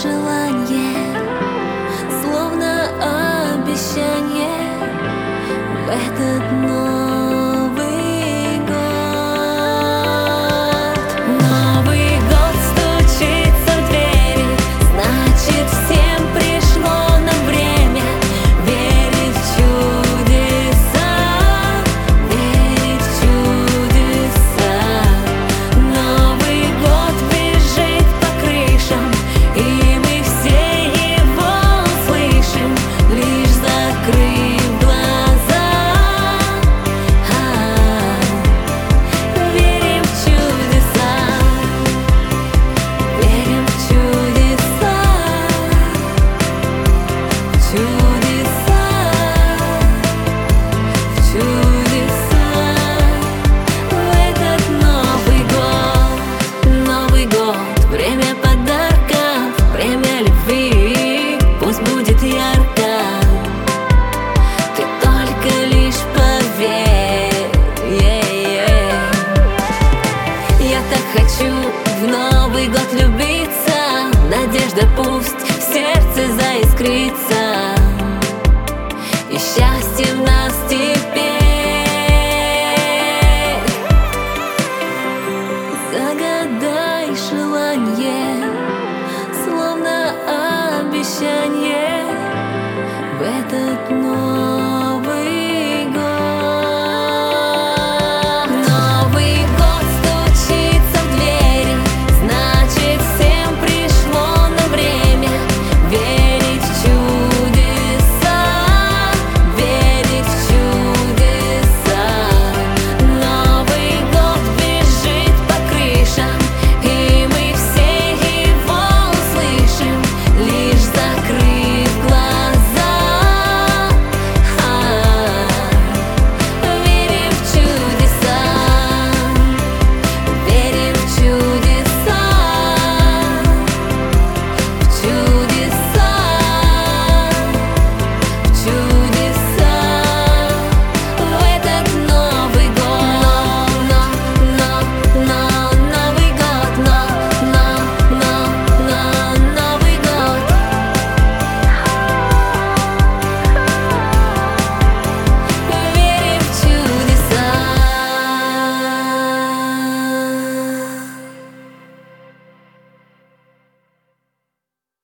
желание, словно обещание в этот Новый год. Новый год стучится в двери, значит, всем пришло нам время верить в чудеса, верить в чудеса. Новый год бежит по крышам, и мы все его слышим, лишь закрыв глаза. Верим в чудеса, верим в чудеса, чудеса, чудеса. В этот Новый год, Новый год, время подарков, время любви, пусть будет ярко. Ты только лишь поверь, Я так хочу в Новый год влюбиться, надежда пусть в сердце заискрится.